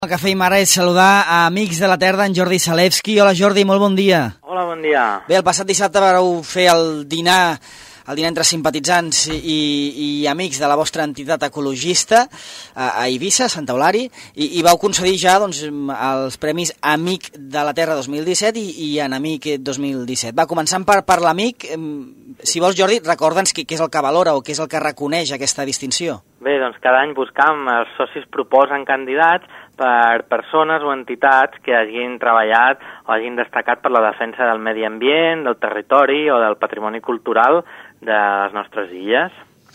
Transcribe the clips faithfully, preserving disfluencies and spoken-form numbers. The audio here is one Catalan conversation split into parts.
El que fèiem ara és saludar a amics de la terra, en Jordi Salevski. Hola Jordi, molt bon dia. Hola, bon dia. Bé, el passat dissabte vareu fer el dinar, el dinar entre simpatitzants i, i amics de la vostra entitat ecologista a, a Eivissa, a Santa Eulària, i, i vau concedir ja doncs, els premis Amic de la Terra dos mil disset i, i Enemic dos mil disset. Va, començant per, per l'Amic, si vols Jordi, recorda'ns què, què és el que valora o què és el que reconeix aquesta distinció. Bé, doncs cada any buscam, els socis proposen candidats per persones o entitats que hagin treballat o hagin destacat per la defensa del medi ambient, del territori o del patrimoni cultural de les nostres illes.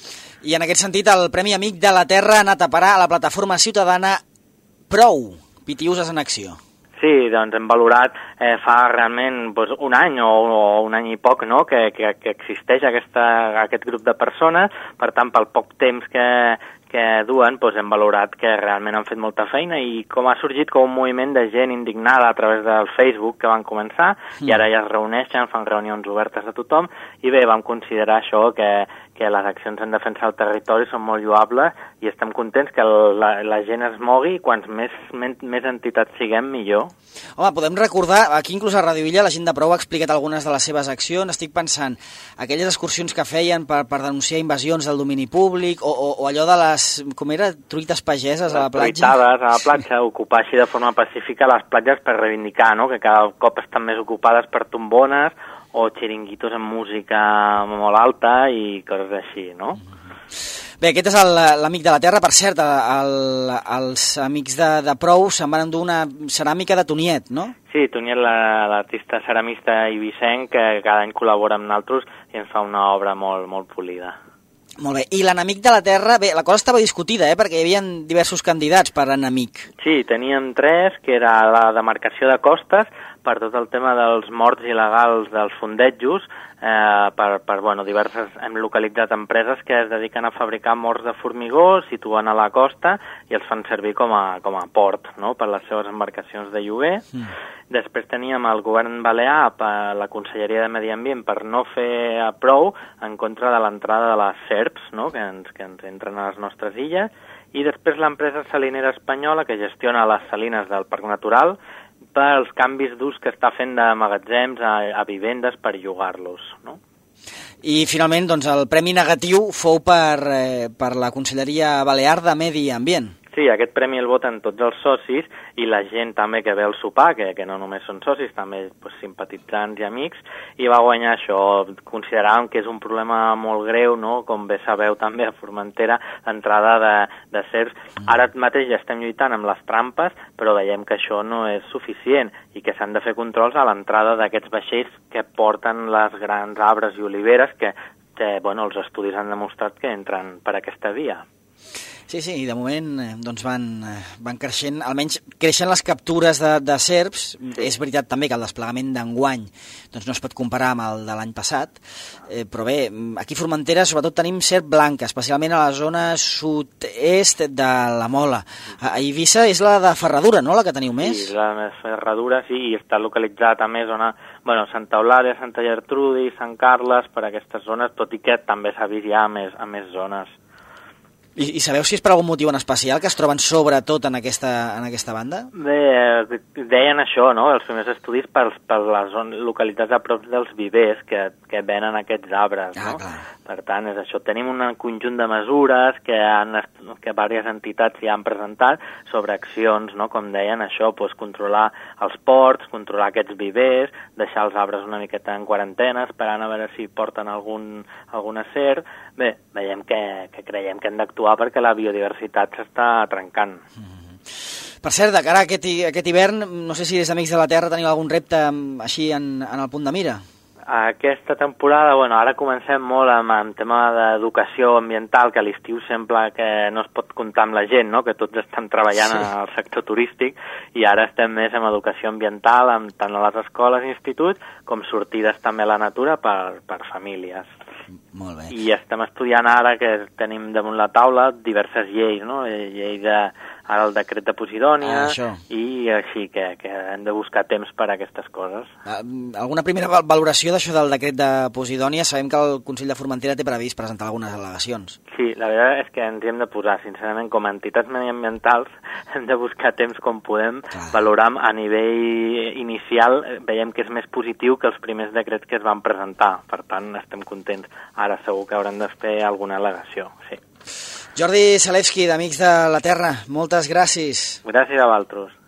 I en aquest sentit, el Premi Amic de la Terra ha anat a parar a la plataforma ciutadana Prou, Pitiüses en Acció. Sí, doncs hem valorat eh, fa realment doncs, un any o, o un any i poc no? que, que, que existeix aquesta, aquest grup de persones, per tant, pel poc temps que, que duen, doncs hem valorat que realment han fet molta feina i com ha sorgit com un moviment de gent indignada a través del Facebook que van començar mm. i ara ja es reuneixen, fan reunions obertes a tothom i bé, vam considerar això que, que les accions en defensa del territori són molt lloables i estem contents que la, la gent es mogui i quants més, més, més entitats siguem, millor. Home, podem recordar, aquí inclús a Radio Illa la gent de Prou ha explicat algunes de les seves accions, estic pensant, aquelles excursions que feien per, per denunciar invasions del domini públic o, o, o allò de les, com era, truites pageses a la platja? Truitades a la platja, ocupar així de forma pacífica les platges per reivindicar, no?, que cada cop estan més ocupades per tombones o xiringuitos amb música molt alta i coses així, no? Bé, aquest és l'Amic de la Terra. Per cert, el, els amics de, de Prou se'n van endur una ceràmica de Toniet, no? Sí, Toniet, l'artista ceramista eivissenc, que cada any col·labora amb nosaltres i ens fa una obra molt, molt polida. Molt bé. I l'Enemic de la Terra, bé, la cosa estava discutida, eh, perquè hi havia diversos candidats per enemic. Sí, teníem tres, que era la demarcació de costes, per tot el tema dels morts il·legals dels fondejos, eh, per, per bueno, diverses, hem localitzat empreses que es dediquen a fabricar morts de formigó, situen a la costa i els fan servir com a, com a port, no?, per les seves embarcacions de lloguer. Mm. Després teníem el govern balear, per la Conselleria de Medi Ambient, per no fer prou en contra de l'entrada de les serps, no?, que ens, que ens entren a les nostres illes, i després l'empresa salinera espanyola que gestiona les salines del Parc Natural pels canvis d'ús que està fent de magatzems a, a vivendes per llogar-los, no? I finalment, doncs, el premi negatiu fou per, eh, per la Conselleria Balear de Medi Ambient. Sí, aquest premi el voten tots els socis i la gent també que ve al sopar, que, que no només són socis, també pues, simpatitzants i amics, i va guanyar això. Consideràvem que és un problema molt greu, no?, com bé sabeu també a Formentera, l'entrada de, de serps. Ara mateix ja estem lluitant amb les trampes, però veiem que això no és suficient i que s'han de fer controls a l'entrada d'aquests vaixells que porten les grans arbres i oliveres que, que bueno, els estudis han demostrat que entren per aquesta via. Sí, sí, i de moment doncs van, van creixent, almenys creixen les captures de, de serps. Sí. És veritat també que el desplegament d'enguany doncs no es pot comparar amb el de l'any passat, eh, però bé, aquí a Formentera sobretot tenim serp blanca, especialment a la zona sud-est de la Mola. A Eivissa és la de Ferradura, no?, la que teniu més? Sí, la de Ferradura, sí, i està localitzat a més zona, bueno, Santa Eulària, Santa Gertrudis, Sant Carles, per aquestes zones, tot i que també s'ha vist ja a més, a més zones. I, I sabeu si és per algun motiu en especial que es troben sobretot en aquesta, en aquesta banda? Bé, deien això, no?, els primers estudis per, per les zones localitzats a prop dels vivers que, que venen aquests arbres, ah, no? Clar. Per tant, és això. Tenim un conjunt de mesures que, han, que diverses entitats ja han presentat sobre accions, no?, com deien això, doncs, controlar els ports, controlar aquests vivers, deixar els arbres una miqueta en quarantena, esperant a veure si porten algun, alguna serp. Bé, veiem que, que creiem que hem d'actuar perquè la biodiversitat s'està trencant. Mm. Per cert, de cara a aquest, aquest hivern, no sé si des d'Amics de la Terra teniu algun repte així en, en el punt de mira? Aquesta temporada, bueno, ara comencem molt amb, amb tema d'educació ambiental, que a l'estiu sembla que no es pot comptar amb la gent, no?, que tots estan treballant sí. al sector turístic, i ara estem més amb educació ambiental, amb, tant a les escoles i instituts, com sortides també a la natura per, per famílies. Molt bé. I estem estudiant ara, que tenim damunt la taula, diverses lleis, no?, llei de, ara el decret de Posidònia, ah, i així que, que hem de buscar temps per a aquestes coses. Alguna primera valoració d'això del decret de Posidònia? Sabem que el Consell de Formentera té previst presentar algunes al·legacions. Sí, la veritat és que ens hi hem de posar, sincerament, com a entitats mediambientals, hem de buscar temps com podem, Clar. valorar a nivell inicial, veiem que és més positiu que els primers decrets que es van presentar, per tant, estem contents. Ara segur que hauran de fer alguna al·legació, sí. Jordi Salewski, d'Amics de la Terra, moltes gràcies. Gràcies a vosaltres.